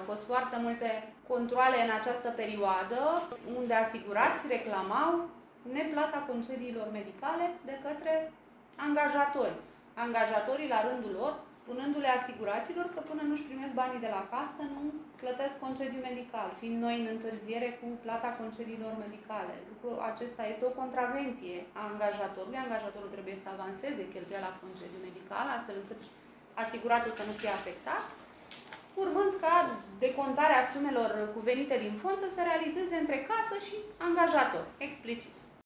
fost foarte multe controale în această perioadă, unde asigurați reclamau neplata concediilor medicale de către angajatori. Angajatorii, la rândul lor, spunându-le asiguraților că până nu-și primesc banii de la casă, nu plătesc concediu medical, fiind noi în întârziere cu plata concediilor medicale. Lucrul acesta este o contravenție a angajatorului. Angajatorul trebuie să avanseze cheltuiala concediu medical, astfel încât asiguratul să nu fie afectat, urmând ca decontarea sumelor cuvenite din fond să se realizeze între casă și angajator, explicit.